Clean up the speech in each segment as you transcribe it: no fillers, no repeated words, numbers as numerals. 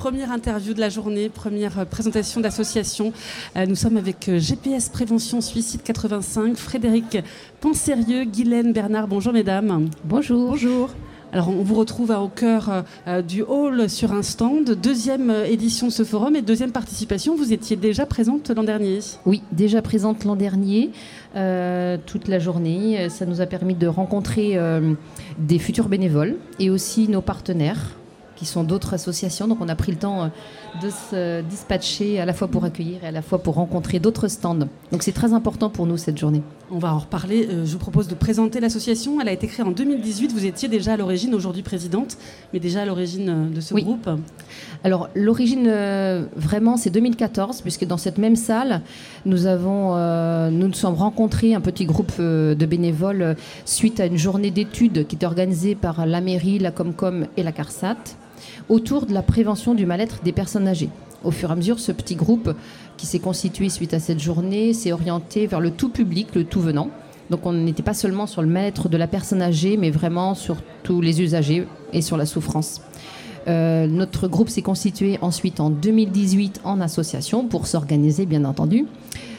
Première interview de la journée, première présentation d'association. Nous sommes avec GPS Prévention Suicide 85, Frédéric Pansérieux, Guylaine Bernard. Bonjour mesdames. Bonjour. Bonjour. Alors on vous retrouve au cœur du hall sur un stand, deuxième édition de ce forum et deuxième participation. Vous étiez déjà présente l'an dernier? Oui, déjà présente l'an dernier, toute la journée. Ça nous a permis de rencontrer des futurs bénévoles et aussi nos partenaires qui sont d'autres associations. Donc on a pris le temps de se dispatcher à la fois pour accueillir et à la fois pour rencontrer d'autres stands. Donc c'est très important pour nous cette journée. On va en reparler. Je vous propose de présenter l'association. Elle a été créée en 2018. Vous étiez déjà à l'origine, aujourd'hui présidente, mais déjà à l'origine de ce groupe. Alors l'origine, vraiment, c'est 2014, puisque dans cette même salle, nous nous sommes rencontrés, un petit groupe de bénévoles, suite à une journée d'études qui était organisée par la mairie, la Comcom et la CARSAT, autour de la prévention du mal-être des personnes âgées. Au fur et à mesure, ce petit groupe qui s'est constitué suite à cette journée s'est orienté vers le tout public, le tout venant. Donc on n'était pas seulement sur le mal-être de la personne âgée, mais vraiment sur tous les usagers et sur la souffrance. Notre groupe s'est constitué ensuite en 2018 en association pour s'organiser, bien entendu,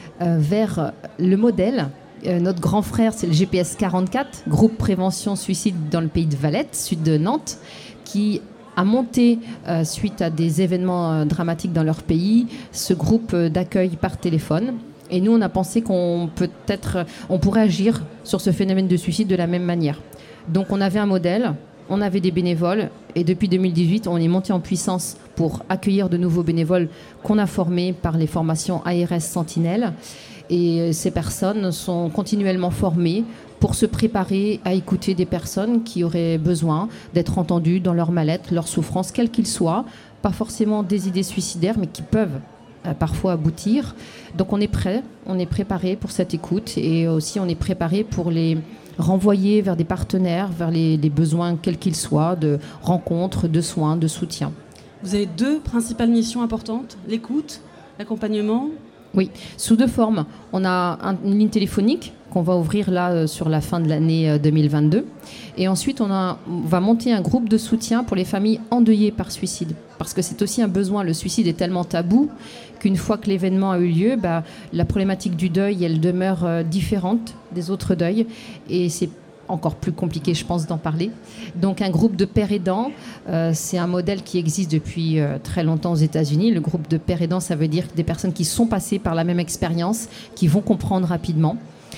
vers le modèle. Notre grand frère, c'est le GPS 44, groupe prévention suicide dans le pays de Valette, sud de Nantes, qui a monté, suite à des événements dramatiques dans leur pays, ce groupe d'accueil par téléphone. Et nous, on a pensé qu'on pourrait agir sur ce phénomène de suicide de la même manière. Donc on avait un modèle, on avait des bénévoles, et depuis 2018, on est monté en puissance pour accueillir de nouveaux bénévoles qu'on a formés par les formations ARS Sentinelle. Et ces personnes sont continuellement formées pour se préparer à écouter des personnes qui auraient besoin d'être entendues dans leur mal-être, leur souffrance, quelle qu'il soit, pas forcément des idées suicidaires, mais qui peuvent parfois aboutir. Donc on est prêt, on est préparé pour cette écoute, et aussi on est préparé pour les renvoyer vers des partenaires, vers les besoins quels qu'ils soient, de rencontres, de soins, de soutien. Vous avez deux principales missions importantes, l'écoute, l'accompagnement. Oui, sous deux formes. On a une ligne téléphonique qu'on va ouvrir là sur la fin de l'année 2022. Et ensuite, on va monter un groupe de soutien pour les familles endeuillées par suicide. Parce que c'est aussi un besoin. Le suicide est tellement tabou qu'une fois que l'événement a eu lieu, la problématique du deuil, elle demeure différente des autres deuils. Et c'est encore plus compliqué, je pense, d'en parler. Donc un groupe de pères aidants, c'est un modèle qui existe depuis très longtemps aux États-Unis. Le groupe de pères aidants, ça veut dire des personnes qui sont passées par la même expérience, qui vont comprendre rapidement.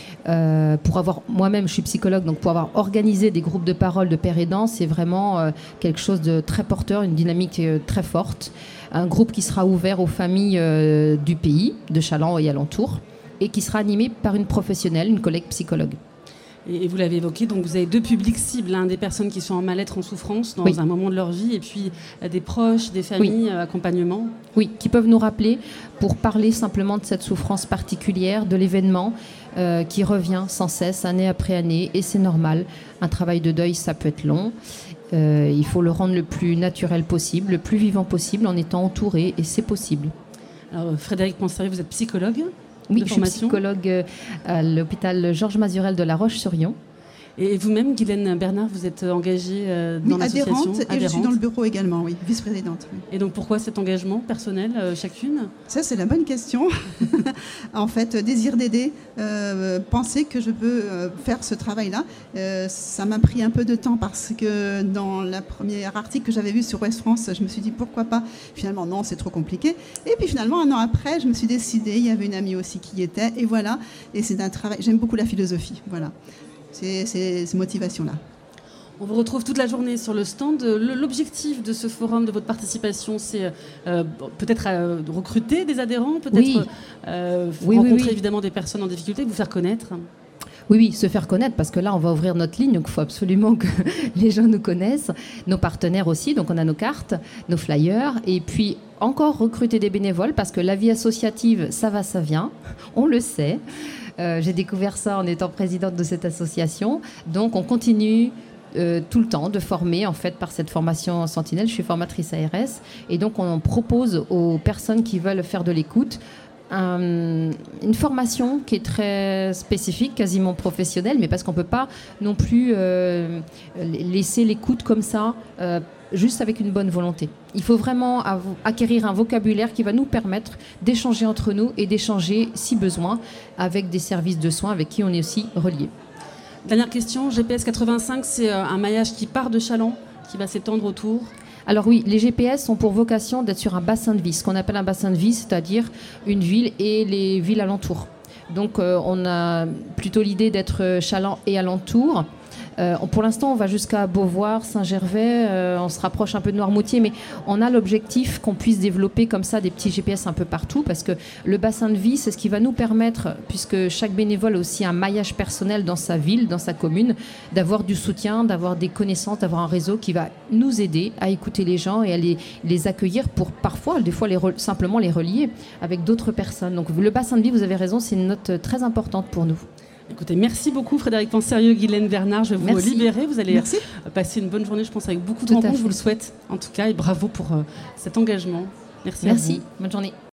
Moi-même, je suis psychologue, donc pour avoir organisé des groupes de parole de pères aidants, c'est vraiment quelque chose de très porteur, une dynamique très forte. Un groupe qui sera ouvert aux familles du pays, de Chaland et alentours, et qui sera animé par une professionnelle, une collègue psychologue. Et vous l'avez évoqué, donc vous avez deux publics cibles, des personnes qui sont en mal-être, en souffrance dans un moment de leur vie, et puis des proches, des familles, accompagnement. Oui, qui peuvent nous rappeler pour parler simplement de cette souffrance particulière, de l'événement qui revient sans cesse, année après année, et c'est normal. Un travail de deuil, ça peut être long. Il faut le rendre le plus naturel possible, le plus vivant possible, en étant entouré, et c'est possible. Alors, Frédéric Pansérieux, vous êtes psychologue? Oui, je suis psychologue à l'hôpital Georges Mazurel de La Roche-sur-Yon. Et vous-même, Guylaine Bernard, vous êtes engagée dans l'association? Adhérente, et je suis dans le bureau également, oui, vice-présidente. Oui. Et donc pourquoi cet engagement personnel, chacune? Ça, c'est la bonne question. En fait, désir d'aider, penser que je peux faire ce travail-là, ça m'a pris un peu de temps parce que dans le premier article que j'avais vu sur Ouest France, je me suis dit pourquoi pas. Finalement, non, c'est trop compliqué. Et puis finalement, un an après, je me suis décidée, il y avait une amie aussi qui y était, et voilà. Et c'est un travail, j'aime beaucoup la philosophie, voilà. C'est ces motivations-là. On vous retrouve toute la journée sur le stand. L'objectif de ce forum, de votre participation, c'est peut-être recruter des adhérents, peut-être rencontrer évidemment des personnes en difficulté, vous faire connaître. Oui, se faire connaître, parce que là, on va ouvrir notre ligne, donc il faut absolument que les gens nous connaissent, nos partenaires aussi, donc on a nos cartes, nos flyers, et puis encore recruter des bénévoles, parce que la vie associative, ça va, ça vient, on le sait. J'ai découvert ça en étant présidente de cette association, donc on continue tout le temps de former, en fait, par cette formation Sentinelle. Je suis formatrice ARS, et donc on propose aux personnes qui veulent faire de l'écoute une formation qui est très spécifique, quasiment professionnelle, mais parce qu'on ne peut pas non plus laisser l'écoute comme ça juste avec une bonne volonté. Il faut vraiment acquérir un vocabulaire qui va nous permettre d'échanger entre nous et d'échanger, si besoin, avec des services de soins avec qui on est aussi relié. Dernière question, GPS 85, c'est un maillage qui part de Challans, qui va s'étendre autour. Alors oui, les GPS ont pour vocation d'être sur un bassin de vie, ce qu'on appelle un bassin de vie, c'est-à-dire une ville et les villes alentours. Donc on a plutôt l'idée d'être Challans et alentours. Pour l'instant, on va jusqu'à Beauvoir, Saint-Gervais, on se rapproche un peu de Noirmoutier, mais on a l'objectif qu'on puisse développer comme ça des petits GPS un peu partout, parce que le bassin de vie, c'est ce qui va nous permettre, puisque chaque bénévole a aussi un maillage personnel dans sa ville, dans sa commune, d'avoir du soutien, d'avoir des connaissances, d'avoir un réseau qui va nous aider à écouter les gens et à les accueillir pour parfois, des fois, simplement les relier avec d'autres personnes. Donc le bassin de vie, vous avez raison, c'est une note très importante pour nous. Écoutez, merci beaucoup Frédérique Pensérieux, Guylaine Bernard. Je vais vous libérer. Vous allez passer une bonne journée, je pense, avec beaucoup de rencontres. Je vous le souhaite en tout cas et bravo pour cet engagement. Merci. Merci. Bonne journée.